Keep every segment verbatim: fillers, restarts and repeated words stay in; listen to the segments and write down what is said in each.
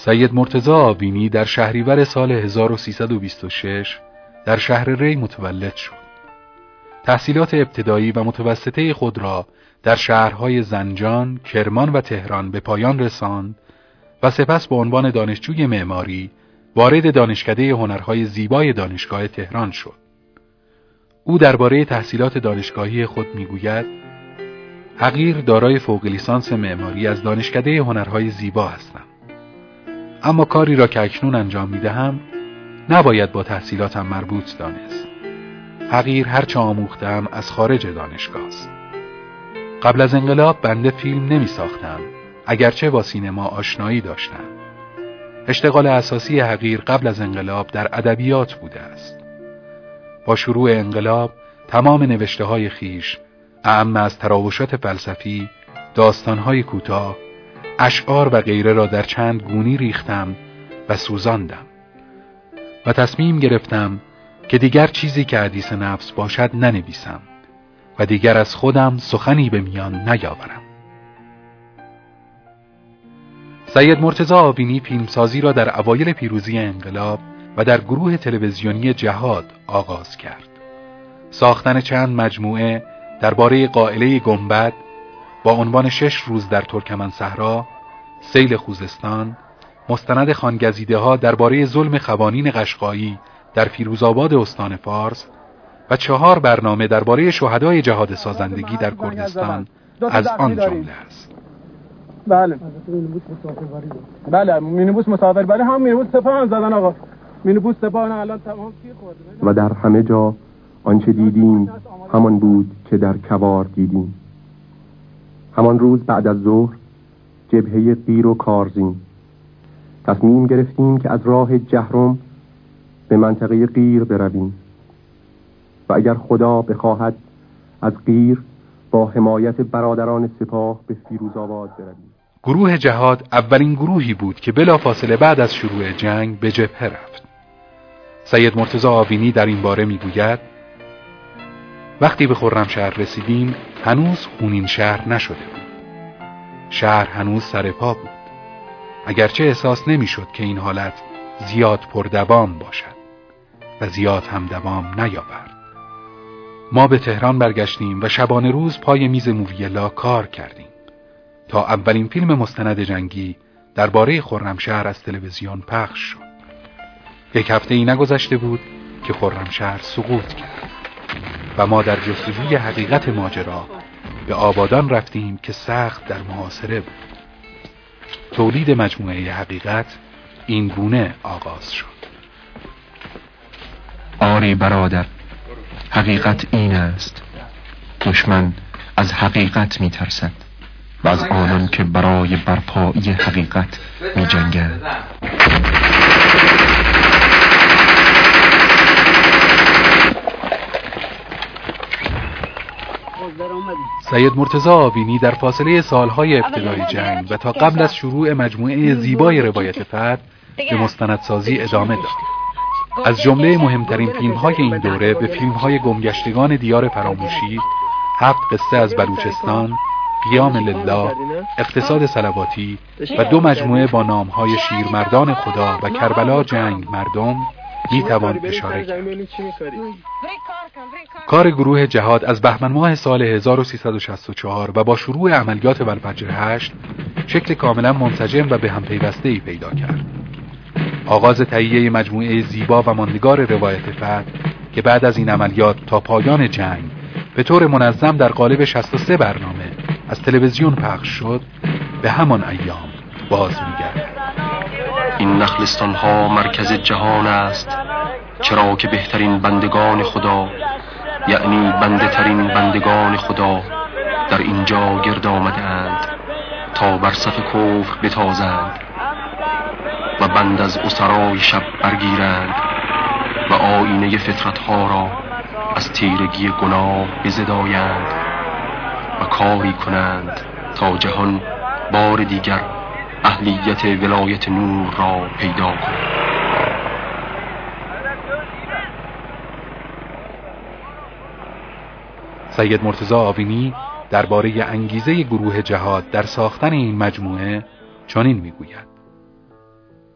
سید مرتضی آوینی در شهریور سال هزار و سیصد و بیست و شش در شهر ری متولد شد. تحصیلات ابتدایی و متوسطه خود را در شهرهای زنجان، کرمان و تهران به پایان رساند و سپس به عنوان دانشجوی معماری وارد دانشکده هنرهای زیبای دانشگاه تهران شد. او درباره تحصیلات دانشگاهی خود میگوید: حقیر دارای فوق لیسانس معماری از دانشکده هنرهای زیبا هستم. اما کاری را که اکنون انجام میدهم نباید با تحصیلاتم مربوط دانست. حقیر هرچه آموختم از خارج دانشگاه است. قبل از انقلاب بنده فیلم نمی ساختم، اگرچه با سینما آشنایی داشتم. اشتغال اساسی حقیر قبل از انقلاب در ادبیات بوده است. با شروع انقلاب تمام نوشته های خیش، اعم از تراوشات فلسفی، داستانهای کوتاه، اشعار و غیره را در چند گونی ریختم و سوزاندم و تصمیم گرفتم که دیگر چیزی که حدیث نفس باشد ننویسم و دیگر از خودم سخنی به میان نیاورم. سید مرتضی آوینی فیلمسازی را در اوایل پیروزی انقلاب و در گروه تلویزیونی جهاد آغاز کرد. ساختن چند مجموعه درباره قائله گنبد با عنوان شش روز در ترکمن صحرا، سیل خوزستان، مستند خانگزیده ها درباره ظلم خوانین قشقایی در فیروزآباد استان فارس و چهار برنامه درباره شهدای جهاد سازندگی در کردستان از آن جمله است. بله بله مینیبوس مسافربری هم مینیبوس سپاه هم زدن آقا. مینیبوس سپاه الان تمام تیر خورده. و در همه جا آنچه دیدیم همان بود که در کوار دیدیم. همان روز بعد از ظهر جبهه قیر و کارزین تصمیم گرفتیم که از راه جهرم به منطقه قیر برویم و اگر خدا بخواهد از قیر با حمایت برادران سپاه به فیروزآباد برویم. گروه جهاد اولین گروهی بود که بلافاصله بعد از شروع جنگ به جبهه رفت. سید مرتضی آوینی در این باره میگوید: وقتی به خرمشهر رسیدیم هنوز خونین شهر نشده بود. شهر هنوز سر پا بود، اگرچه احساس نمیشد که این حالت زیاد پردوام باشد و زیاد هم دوام نیاورد. ما به تهران برگشتیم و شبانه روز پای میز موویلا کار کردیم تا اولین فیلم مستند جنگی درباره خرمشهر از تلویزیون پخش شد. یک هفته ای نگذشته بود که خرمشهر سقوط کرد و ما در جستجوی حقیقت ماجرا به آبادان رفتیم که سخت در محاصره بود. تولید مجموعه حقیقت این گونه آغاز شد. آری برادر، حقیقت این است: دشمن از حقیقت می ترسد و از آنان که برای برپایی حقیقت می جنگند. سید مرتضی آوینی در فاصله سالهای ابتدای جنگ و تا قبل از شروع مجموعه زیبای روایت فتح به مستندسازی ادامه داد. از جمله مهمترین فیلم‌های این دوره به فیلم‌های گمگشتگان دیار فراموشی، هفت قصه از بلوچستان، قیام لله، اقتصاد صلواتی و دو مجموعه با نام‌های شیرمردان خدا و کربلا جنگ مردم میتوان اشاره کرد. کار گروه جهاد از بهمن ماه سال هزار و سیصد و شصت و چهار و با شروع عملیات والفجر هشت شکل کاملا منسجم و به هم پیوسته‌ای پیدا کرد. آغاز تهیه مجموعه زیبا و ماندگار روایت فتح که بعد از این عملیات تا پایان جنگ به طور منظم در قالب شصت و سه برنامه از تلویزیون پخش شد، به همان ایام باز می‌گردد. این نخلستان ها مرکز جهان است، چرا که بهترین بندگان خدا، یعنی بنده ترین بندگان خدا در اینجا گرد آمده اند تا بر صف کفر بتازند و بند از اسرای شب برگیرند و آینه فطرت ها را از تیرگی گناه بزدایند و کاری کنند تا جهان بار دیگر اهلیت ولایت نور را پیدا کند. سید مرتضی آوینی درباره انگیزه گروه جهاد در ساختن این مجموعه چنین میگوید: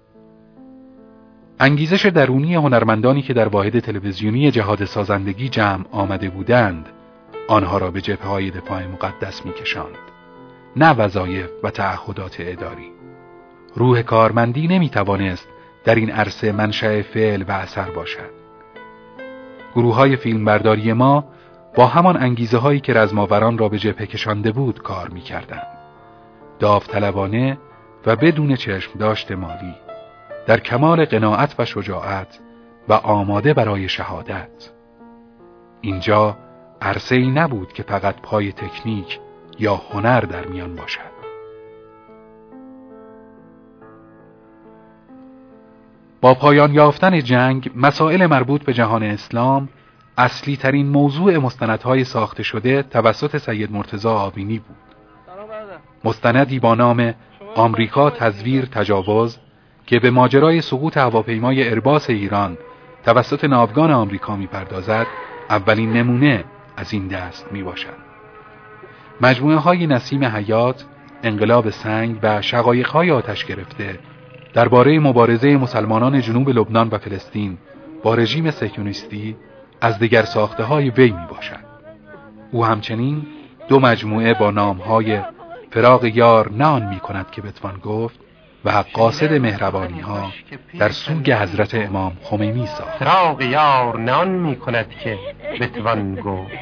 انگیزش درونی هنرمندانی که در واحد تلویزیونی جهاد سازندگی جمع آمده بودند آنها را به جبهه‌های دفاع مقدس می‌کشاند، نه وظایف و تعهدات اداری. روح کارمندی نمی‌توانست در این عرصه منشأ فعل و اثر باشد. گروه‌های فیلمبرداری ما با همان انگیزه‌هایی که رزماوران را به جبهه کشانده بود کار می‌کردند. داوطلبانه و بدون چشم داشت مالی، در کمال قناعت و شجاعت و آماده برای شهادت. اینجا عرصه‌ای نبود که فقط پای تکنیک یا هنر در میان باشد. با پایان یافتن جنگ، مسائل مربوط به جهان اسلام اصلی ترین موضوع مستندهای ساخته شده توسط سید مرتضی آبینی بود. مستندی با نام آمریکا تزویر تجاوز که به ماجرای سقوط هواپیمای ایرباس ایران توسط ناوگان آمریکا می‌پردازد، اولین نمونه از این دست میباشد. مجموعه های نسیم حیات، انقلاب سنگ و شقایق های آتش گرفته درباره مبارزه مسلمانان جنوب لبنان و فلسطین با رژیم صهیونیستی از دیگر ساخته های وی می باشد. او همچنین دو مجموعه با نام های فراق یار نه آن می کند که بتوان گفت و قاصد مهربانی ها در سوگ حضرت امام خمینی ساخت. فراق یار نه آن می کند که بتوان گفت.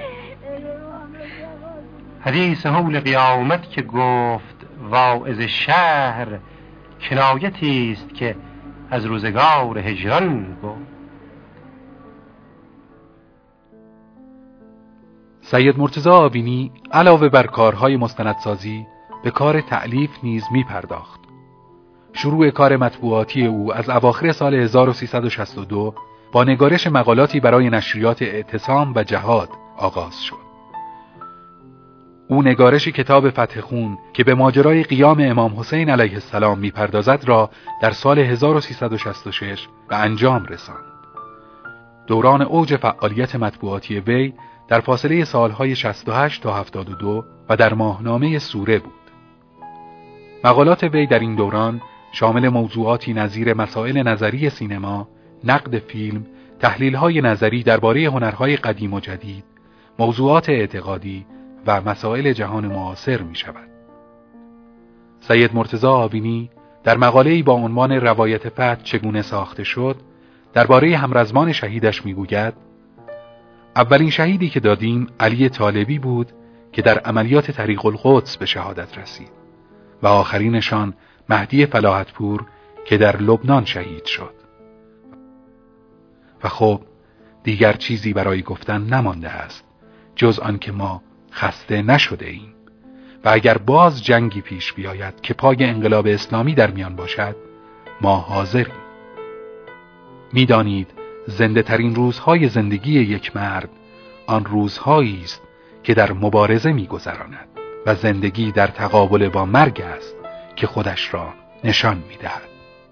حدیث حول قیامت که گفت واعظ شهر، کنایتی است که از روزگار هجران گفت. سید مرتضی آبینی علاوه بر کارهای مستندسازی به کار تألیف نیز می پرداخت. شروع کار مطبوعاتی او از اواخر سال هزار و سیصد و شصت و دو با نگارش مقالاتی برای نشریات اعتصام و جهاد آغاز شد. او نگارش کتاب فتح خون که به ماجرای قیام امام حسین علیه السلام می‌پردازد را در سال هزار و سیصد و شصت و شش به انجام رساند. دوران اوج فعالیت مطبوعاتی وی در فاصله سالهای شصت و هشت تا هفتاد و دو و در ماهنامه سوره بود. مقالات وی در این دوران شامل موضوعاتی نظیر مسائل نظری سینما، نقد فیلم، تحلیل‌های نظری درباره هنرهای قدیم و جدید، موضوعات اعتقادی و مسائل جهان معاصر می شود. سید مرتضی آبینی در مقاله‌ای با عنوان روایت فتح چگونه ساخته شد درباره همرزمان شهیدش می گوید: اولین شهیدی که دادیم علی طالبی بود که در عملیات طریق القدس به شهادت رسید و آخرینشان مهدی فلاحتپور که در لبنان شهید شد. و خب دیگر چیزی برای گفتن نمانده است جز آن که ما خسته نشده ایم و اگر باز جنگی پیش بیاید که پای انقلاب اسلامی در میان باشد ما حاضریم. میدانید زنده ترین روزهای زندگی یک مرد آن روزهایی است که در مبارزه میگذراند و زندگی در تقابل با مرگ است که خودش را نشان میدهد.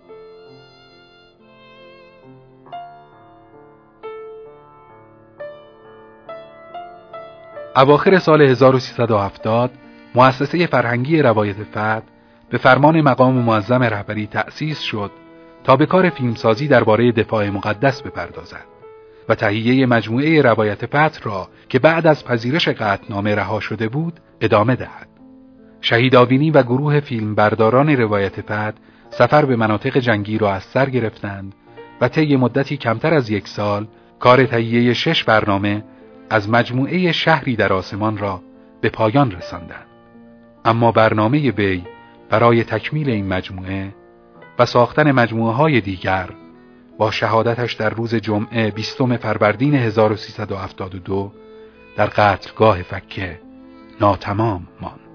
اواخر سال هزار و سیصد و هفتاد مؤسسه فرهنگی روایت فتح به فرمان مقام معظم رهبری تأسیس شد تا به کار فیلمسازی درباره دفاع مقدس بپردازد و تهیه مجموعه روایت فتح را که بعد از پذیرش قطعنامه رها شده بود ادامه دهد. شهید آبینی و گروه فیلمبرداران روایت فتح سفر به مناطق جنگی را از سر گرفتند و طی مدتی کمتر از یک سال کار تهیه شش برنامه از مجموعه شهری در آسمان را به پایان رساندند. اما برنامه وی برای تکمیل این مجموعه و ساختن مجموعه های دیگر با شهادتش در روز جمعه بیستم فروردین هزار و سیصد و هفتاد و دو در قتلگاه فکه ناتمام ماند.